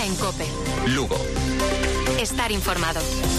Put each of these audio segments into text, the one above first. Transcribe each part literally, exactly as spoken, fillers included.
Está en COPE. Lugo. Estar informado.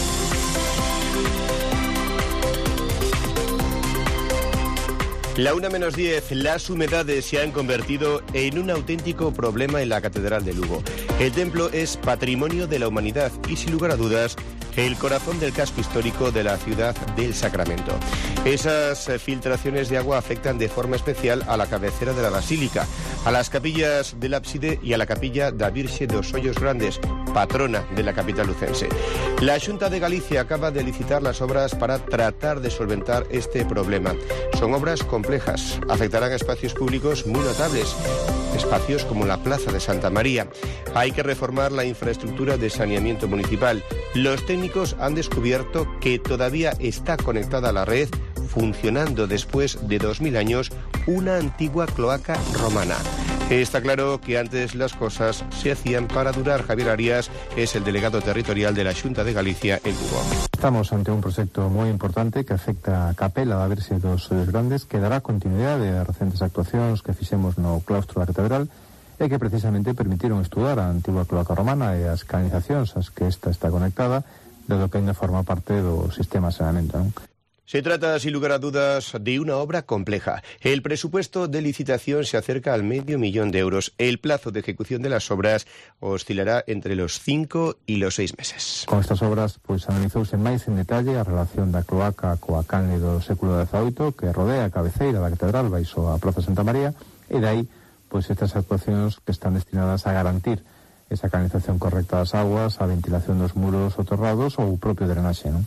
La una menos diez, las humedades se han convertido en un auténtico problema en la Catedral de Lugo. El templo es patrimonio de la humanidad y, sin lugar a dudas, el corazón del casco histórico de la ciudad del Sacramento. Esas filtraciones de agua afectan de forma especial a la cabecera de la basílica, a las capillas del ábside y a la capilla da Virxe dos Ollos Grandes, patrona de la capital lucense. La Xunta de Galicia acaba de licitar las obras para tratar de solventar este problema. Son obras complejas, afectarán a espacios públicos muy notables, espacios como la Plaza de Santa María. Hay que reformar la infraestructura de saneamiento municipal. Los técnicos han descubierto que todavía está conectada a la red, funcionando después de dos mil años, una antigua cloaca romana. Está claro que antes las cosas se hacían para durar. Javier Arias es el delegado territorial de la Xunta de Galicia en Lugo. Estamos ante un proxecto moi importante que afecta a capela da Virxe dos Ollos Grandes, que dará continuidade a recentes actuacións que fixemos no claustro da catedral e que precisamente permitiron estudar a antigua cloaca romana e as canalizacións as que esta está conectada, dado que ainda forma parte do sistema de saneamento, non? Se trata, sin lugar a dudas, de una obra compleja. El presupuesto de licitación se acerca al medio millón de euros. El plazo de ejecución de las obras oscilará entre los cinco y los seis meses. Con estas obras, pois, analizouse máis en detalle a relación da cloaca coa canle do século dezaoito que rodea a cabeceira da catedral baixo a Plaza Santa María, e dai, pois, estas actuacións que están destinadas a garantir esa canalización correcta das aguas, a ventilación dos muros soterrados ou o propio drenaxe, non?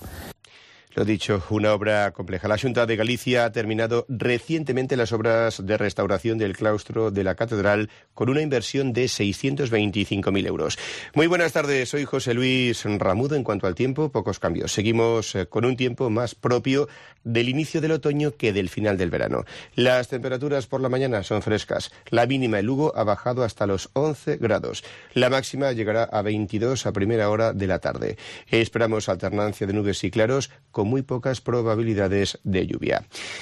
Lo dicho, una obra compleja. La Xunta de Galicia ha terminado recientemente las obras de restauración del claustro de la catedral con una inversión de seiscientos veinticinco mil euros. Muy buenas tardes, soy José Luis Ramudo. En cuanto al tiempo, pocos cambios. Seguimos con un tiempo más propio del inicio del otoño que del final del verano. Las temperaturas por la mañana son frescas. La mínima en Lugo ha bajado hasta los once grados. La máxima llegará a veintidós a primera hora de la tarde. Esperamos alternancia de nubes y claros con muy pocas probabilidades de lluvia.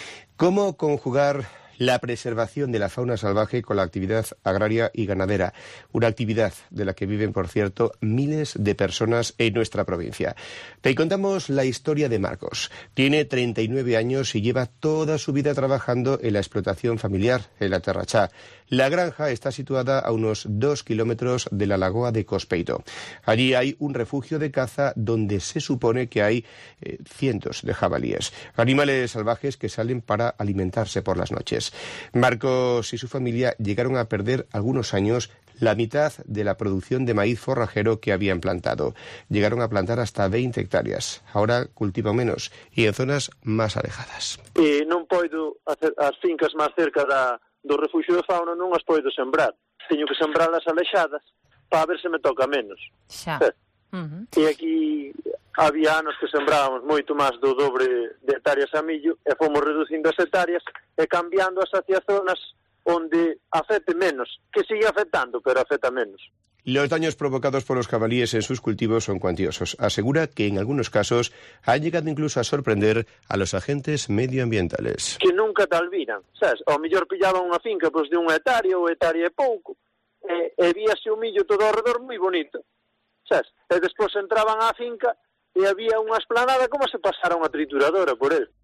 ¿Cómo conjugar la preservación de la fauna salvaje con la actividad agraria y ganadera? Una actividad de la que viven, por cierto, miles de personas en nuestra provincia. Te contamos la historia de Marcos. Tiene treinta y nueve años y lleva toda su vida trabajando en la explotación familiar en la Terrachá. La granja está situada a unos dos kilómetros de la lagoa de Cospeito. Allí hay un refugio de caza donde se supone que hay eh, cientos de jabalíes, animales salvajes que salen para alimentarse por las noches. Marcos y su familia llegaron a perder algunos años la mitad de la producción de maíz forrajero que habían plantado. Llegaron a plantar hasta veinte hectáreas. Ahora cultivan menos y en zonas más alejadas. E non poido hacer as fincas máis cerca da, do refugio de fauna, non as poido sembrar. Teño que sembrar as alexadas para ver se me toca menos. Xa. Eh. Uh-huh. E aquí había anos que sembrábamos moito máis do dobre de hectáreas a millo e fomos reducindo as hectáreas e cambiando as hacia zonas onde afecte menos, que sigue afectando, pero afecta menos. Los daños provocados por los jabalíes en sus cultivos son cuantiosos. Asegura que en algunos casos han llegado incluso a sorprender a los agentes medioambientales. Que nunca te alviran, sabes? Ao mellor pillaban unha finca pois, de unha hectárea ou hectárea e pouco, e, e víase o millo todo ao redor moi bonito, sabes? E despois entraban á finca e había unha esplanada como se pasara unha trituradora por él.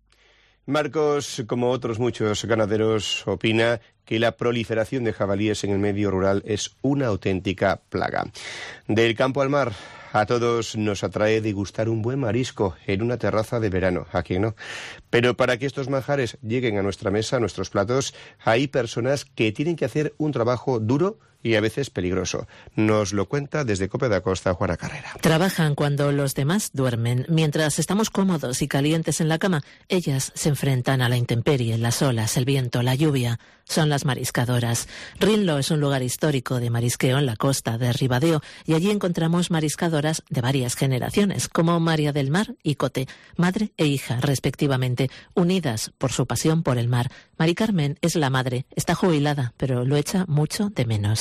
Marcos, como otros muchos ganaderos, opina que la proliferación de jabalíes en el medio rural es una auténtica plaga. Del campo al mar, a todos nos atrae degustar un buen marisco en una terraza de verano, ¿a quién no? Pero para que estos manjares lleguen a nuestra mesa, a nuestros platos, hay personas que tienen que hacer un trabajo duro y a veces peligroso. Nos lo cuenta desde Cope da Costa Juana Carrera. Trabajan cuando los demás duermen. Mientras estamos cómodos y calientes en la cama, ellas se enfrentan a la intemperie, las olas, el viento, la lluvia. Son las mariscadoras. Rinlo es un lugar histórico de marisqueo en la costa de Ribadeo y allí encontramos mariscadoras de varias generaciones, como María del Mar y Cote, madre e hija respectivamente, unidas por su pasión por el mar. Mari Carmen es la madre, está jubilada, pero lo echa mucho de menos.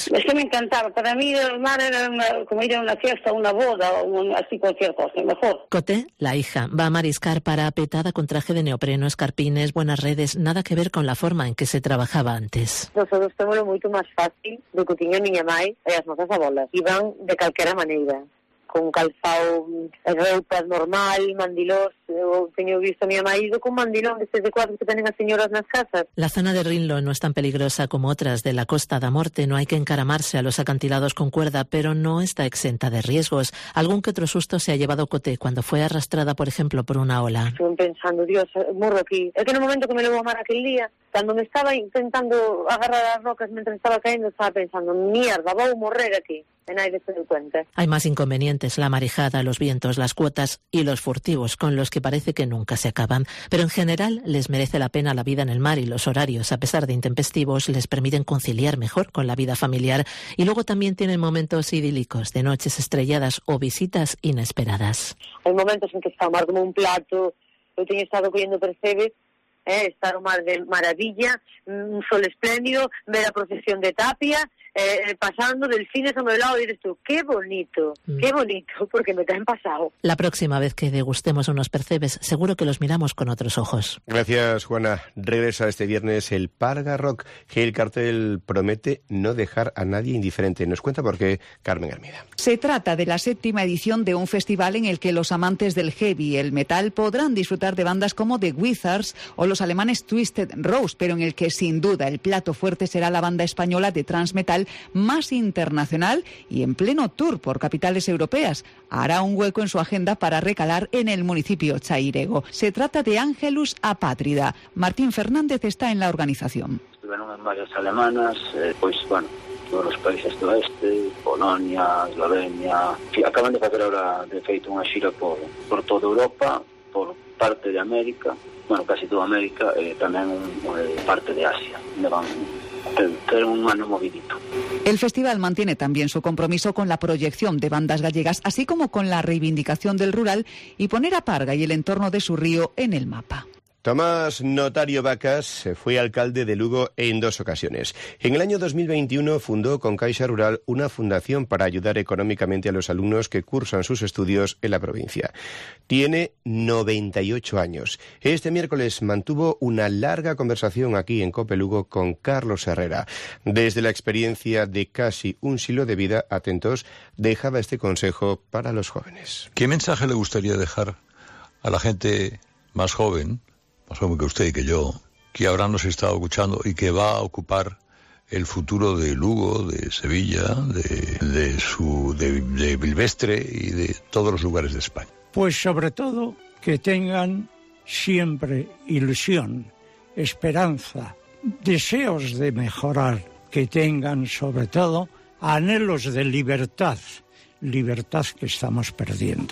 Es que me encantaba. Para mí el mar era una, como ir a una fiesta, una boda o un, así cualquier cosa, mejor. Coté, la hija, va a mariscar parapetada con traje de neopreno, escarpines, buenas redes, nada que ver con la forma en que se trabajaba antes. Nosotros tenemos moito máis fácil do que tiña a miña mãe e as nosas abuelas. Iban de calquera maneira, con calzado, roupas normal, mandilós. Eu teño visto a miña mãe ido con mandilón destes de cuadros que tenen as señoras nas casas. La zona de Rinlo no es tan peligrosa como otras de la Costa da Morte. No hay que encaramarse a los acantilados con cuerda, pero no está exenta de riesgos. Algún que otro susto se ha llevado Coté cuando fue arrastrada, por ejemplo, por una ola. Estuve pensando, Dios, morro aquí. É que no momento que me levou a mar aquel día, cando me estaba intentando agarrar as rocas mientras estaba cayendo, estaba pensando, mierda, vou morrer aquí. E nadie se dio cuenta. Hay más inconvenientes, la marejada, los vientos, las cuotas y los furtivos, con los que parece que nunca se acaban. Pero en general les merece la pena la vida en el mar y los horarios, a pesar de intempestivos, les permiten conciliar mejor con la vida familiar. Y luego también tienen momentos idílicos, de noches estrelladas o visitas inesperadas. Hay momentos en que está o mar como un plato. Eu teño estado cogiendo percebes, eh, estar o mar de maravilla, un sol espléndido, ver a procesión de Tapia, eh, pasando delfines a mi lado y dices tú, qué bonito, mm. qué bonito, porque me caen pasado. La próxima vez que degustemos unos percebes, seguro que los miramos con otros ojos. Gracias, Juana. Regresa este viernes el Parga Rock, que el cartel promete no dejar a nadie indiferente. Nos cuenta por qué Carmen Hermida. Se trata de la séptima edición de un festival en el que los amantes del heavy y el metal podrán disfrutar de bandas como The Wizards o los alemanes Twisted Rose, pero en el que sin duda el plato fuerte será la banda española de transmetal más internacional y en pleno tour por capitales europeas. Hará un hueco en su agenda para recalar en el municipio chairego. Se trata de Ángelus Apátrida. Martín Fernández está en la organización. Estuvieron en varias alemanas, eh, pues bueno, todos los países do oeste, Polonia, Eslovenia. Acaban de facer ahora, de feito, unha xira por, por toda Europa, por parte de América, bueno, casi toda América, e eh, tamén eh, parte de Asia. Me van tener un ano movidito. El festival mantiene también su compromiso con la proyección de bandas gallegas, así como con la reivindicación del rural y poner a Parga y el entorno de su río en el mapa. Tomás Notario Vacas fue alcalde de Lugo en dos ocasiones. En el año dos mil veintiuno fundó con Caixa Rural una fundación para ayudar económicamente a los alumnos que cursan sus estudios en la provincia. Tiene noventa y ocho años. Este miércoles mantuvo una larga conversación aquí en COPE Lugo con Carlos Herrera. Desde la experiencia de casi un siglo de vida, atentos, dejaba este consejo para los jóvenes. ¿Qué mensaje le gustaría dejar a la gente más joven, más joven que usted y que yo, que ahora nos está escuchando y que va a ocupar el futuro de Lugo, de Sevilla, de, de, su, de, de Bilvestre y de todos los lugares de España? Pues sobre todo que tengan siempre ilusión, esperanza, deseos de mejorar, que tengan sobre todo anhelos de libertad, libertad que estamos perdiendo.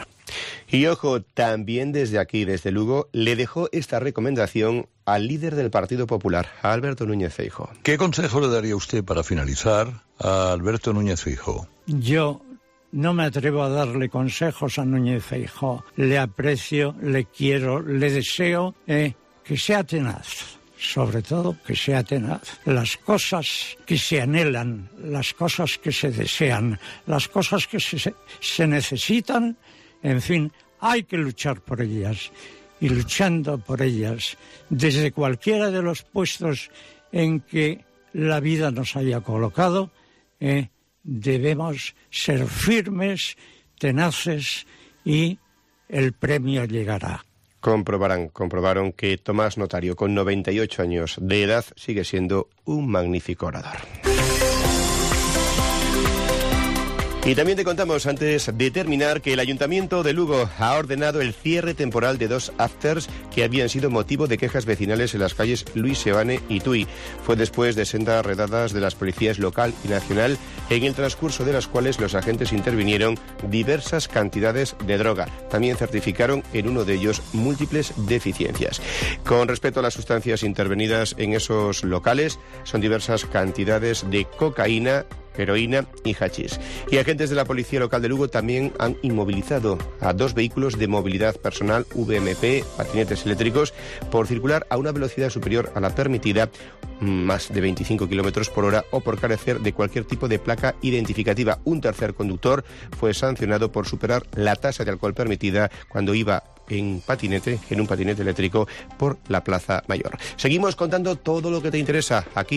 Y ojo, también desde aquí, desde Lugo, le dejó esta recomendación al líder del Partido Popular, a Alberto Núñez Feijóo. ¿Qué consejo le daría usted para finalizar a Alberto Núñez Feijóo? Yo no me atrevo a darle consejos a Núñez Feijóo. Le aprecio, le quiero, le deseo eh, que sea tenaz. Sobre todo que sea tenaz. Las cosas que se anhelan, las cosas que se desean, las cosas que se, se necesitan, en fin, hay que luchar por ellas. Y luchando por ellas, desde cualquiera de los puestos en que la vida nos haya colocado, eh, debemos ser firmes, tenaces y el premio llegará. Comprobarán, comprobaron que Tomás Notario, con noventa y ocho años de edad, sigue siendo un magnífico orador. Y también te contamos, antes de terminar, que el Ayuntamiento de Lugo ha ordenado el cierre temporal de dos afters que habían sido motivo de quejas vecinales en las calles Luis Seoane y Tui. Fue después de sendas redadas de las policías local y nacional, en el transcurso de las cuales los agentes intervinieron diversas cantidades de droga. También certificaron en uno de ellos múltiples deficiencias. Con respecto a las sustancias intervenidas en esos locales, son diversas cantidades de cocaína, heroína y hachís. Y agentes de la policía local de Lugo también han inmovilizado a dos vehículos de movilidad personal V M P, patinetes eléctricos, por circular a una velocidad superior a la permitida, más de veinticinco kilómetros por hora, o por carecer de cualquier tipo de placa identificativa. Un tercer conductor fue sancionado por superar la tasa de alcohol permitida cuando iba en patinete, en un patinete eléctrico, por la Plaza Mayor. Seguimos contando todo lo que te interesa aquí